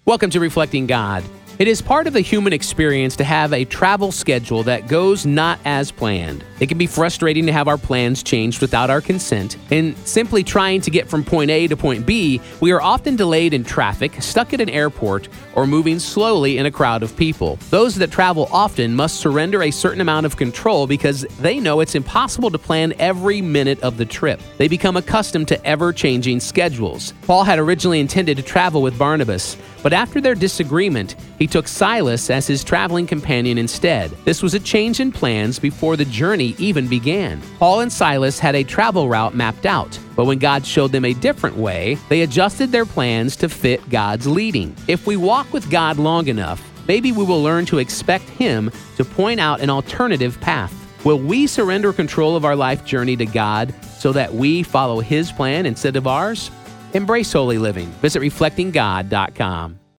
Welcome to Reflecting God. It is part of the human experience to have a travel schedule that goes not as planned. It can be frustrating to have our plans changed without our consent. In simply trying to get from point A to point B, we are often delayed in traffic, stuck at an airport, or moving slowly in a crowd of people. Those that travel often must surrender a certain amount of control because they know it's impossible to plan every minute of the trip. They become accustomed to ever-changing schedules. Paul had originally intended to travel with Barnabas, but after their disagreement, he took Silas as his traveling companion instead. This was a change in plans before the journey even began. Paul and Silas had a travel route mapped out, but when God showed them a different way, they adjusted their plans to fit God's leading. If we walk with God long enough, maybe we will learn to expect Him to point out an alternative path. Will we surrender control of our life journey to God so that we follow His plan instead of ours? Embrace holy living. Visit reflectinggod.com.